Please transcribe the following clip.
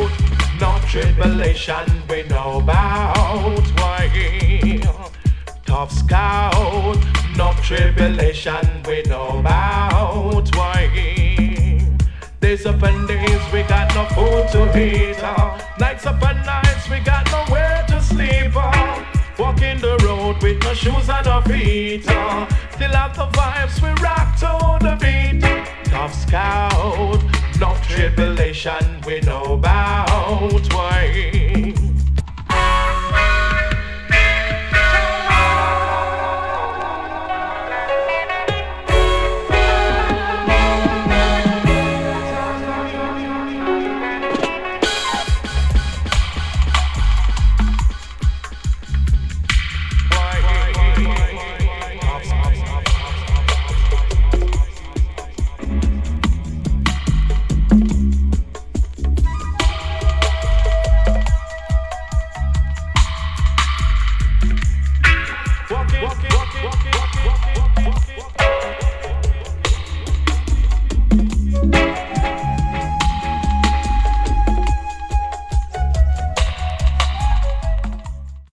no tribulation we know about. Why? Tough scout, no tribulation we know about. Why? Days upon days we got no food to eat. Nights upon nights we got nowhere to sleep. Walking the road with no shoes on our feet. Still have the vibes, we rock to the beat. Tough scout, no tribulation we know about. Why?